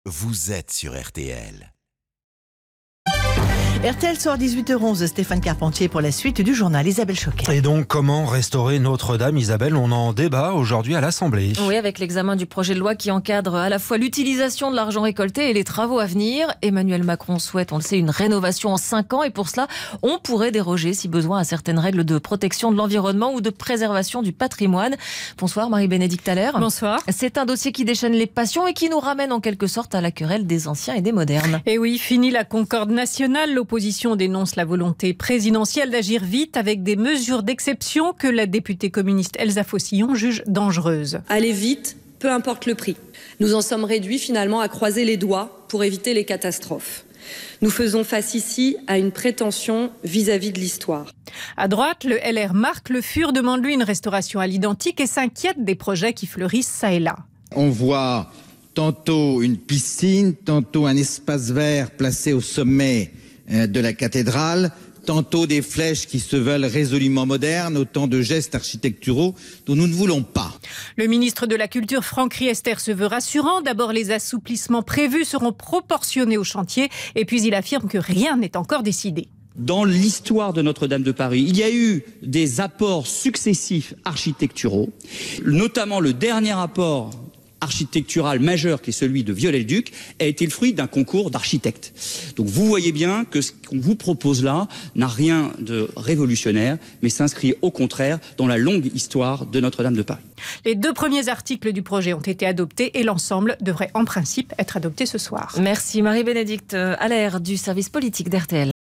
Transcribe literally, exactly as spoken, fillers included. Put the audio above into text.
vous êtes sur R T L. R T L soir dix-huit heures onze, Stéphane Carpentier pour la suite du journal. Isabelle Choquet. Et donc, comment restaurer Notre-Dame, Isabelle? On en débat aujourd'hui à l'Assemblée. Oui, avec l'examen du projet de loi qui encadre à la fois l'utilisation de l'argent récolté et les travaux à venir. Emmanuel Macron souhaite, on le sait, une rénovation en cinq ans. Et pour cela, on pourrait déroger, si besoin, à certaines règles de protection de l'environnement ou de préservation du patrimoine. Bonsoir Marie-Bénédicte Allaire. Bonsoir. C'est un dossier qui déchaîne les passions et qui nous ramène en quelque sorte à la querelle des anciens et des modernes. Et oui, fini la concorde nationale. L'opposition dénonce la volonté présidentielle d'agir vite avec des mesures d'exception que la députée communiste Elsa Faucillon juge dangereuses. Aller vite, peu importe le prix. Nous en sommes réduits finalement à croiser les doigts pour éviter les catastrophes. Nous faisons face ici à une prétention vis-à-vis de l'histoire. À droite, le L R Marc Le Fur demande lui une restauration à l'identique et s'inquiète des projets qui fleurissent ça et là. On voit tantôt une piscine, tantôt un espace vert placé au sommet de la cathédrale, tantôt des flèches qui se veulent résolument modernes, autant de gestes architecturaux dont nous ne voulons pas. Le ministre de la Culture, Franck Riester, se veut rassurant. D'abord, les assouplissements prévus seront proportionnés au chantier, et puis il affirme que rien n'est encore décidé. Dans l'histoire de Notre-Dame de Paris, il y a eu des apports successifs architecturaux, notamment le dernier apport architectural majeur qui est celui de Viollet-le-Duc a été le fruit d'un concours d'architectes. Donc vous voyez bien que ce qu'on vous propose là n'a rien de révolutionnaire, mais s'inscrit au contraire dans la longue histoire de Notre-Dame de Paris. Les deux premiers articles du projet ont été adoptés et l'ensemble devrait en principe être adopté ce soir. Merci Marie-Bénédicte Allaire du service politique d'R T L.